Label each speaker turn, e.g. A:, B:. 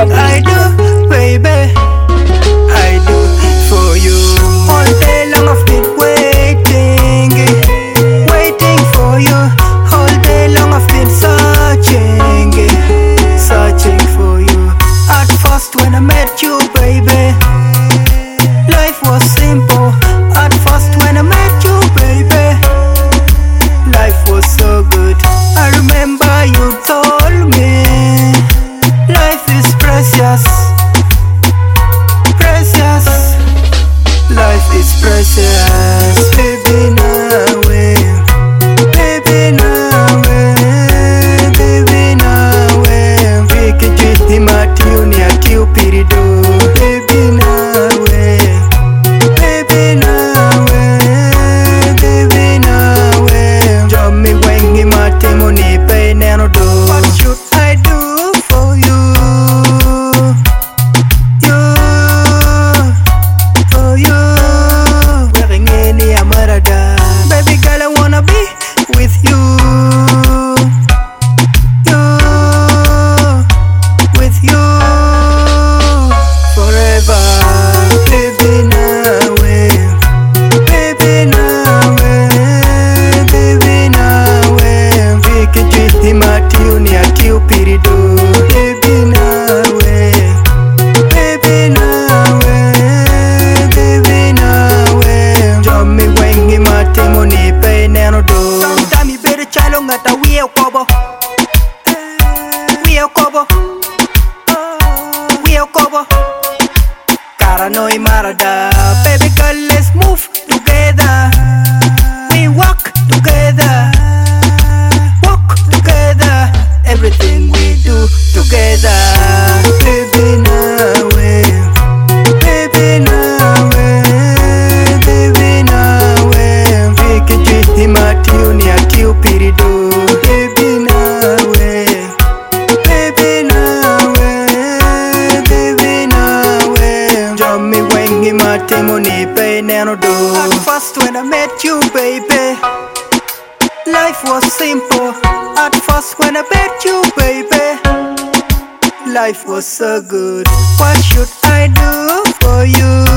A: should I do, baby? I do for you. All day long I've been waiting, waiting for you. All day long I've been searching, searching for you. At first when I met you, baby, life was simple. At first when I met you, baby, life was so good. I remember you told me life is precious, precious. Life is precious, baby, now, baby, now, baby, now. We can treat him at you, pirido. Baby, now, baby, now, baby, now. Job me when him at money, pay nano do. What should I do for you? Baby girl, I wanna be with you, with you forever. Baby now, baby now, baby now. We can treat him at you, pirido. Baby now, baby now, baby now. Job me when him at money, pay nano do. Sometime you better chalo ngata wiyo kobo, wiyo kobo, wiyo kobo. Karanoi marada, baby girl, let's move together. We walk together, walk together. Everything we do together. Baby now, baby now, baby now. We can treat him at you, pirido. Baby now, baby now, baby now. Job me when him at money, pay nano do. At first when I met you, baby, life was simple. At first when I met you, baby, life was so good. What should I do for you?